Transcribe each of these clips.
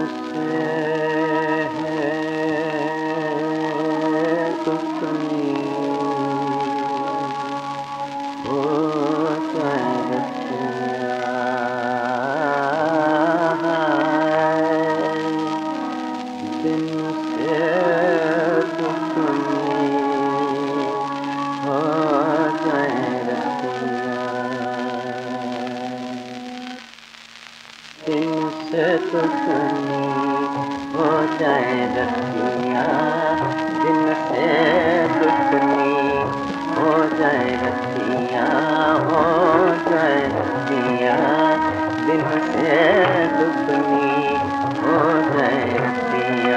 से है तो सुनिए हो जाए दिन से तो सुनिए हो जाए दिन से तो सुनी हो जाए रतिया दिन से तो सुनी हो जाए रतिया हो जाए रतिया दिन से तो सुनी हो जाए रतिया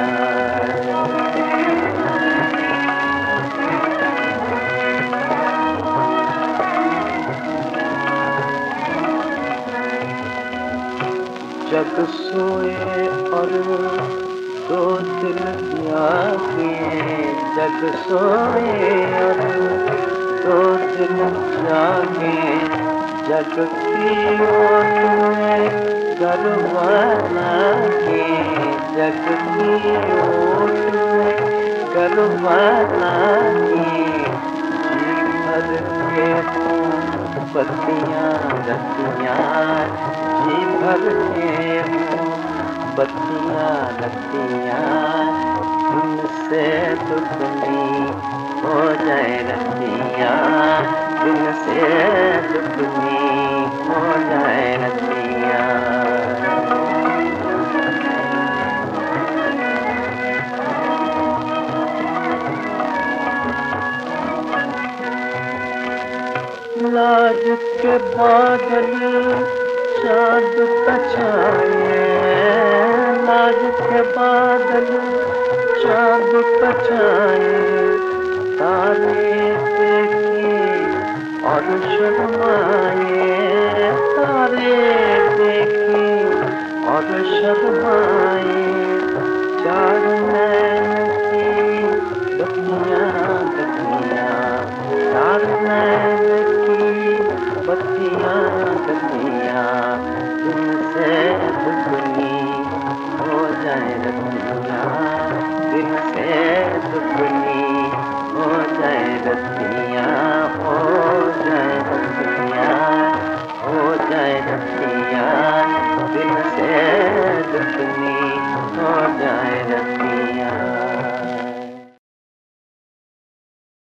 जग सोए और दो दिल जागे जग सोए और दो दिल जागे जग की ओट में गरबा के जग की ओट में गरबा के जी भर के बत्तियाँ रतियाँ जी भर के बत्तियाँ रतियाँ उनसे दुश्मनी हो जाए रतियाँ उनसे दुश्मनी हो जाए रतियाँ लाज के बादल चाँद पछाए लाज के बादल चाँद पछाए तारे देखे और शर्माए तारे देखे और शर्माए चार नैन की बत्तियाँ बत्तियाँ चार नैन की बत्तियाँ बत्तियाँ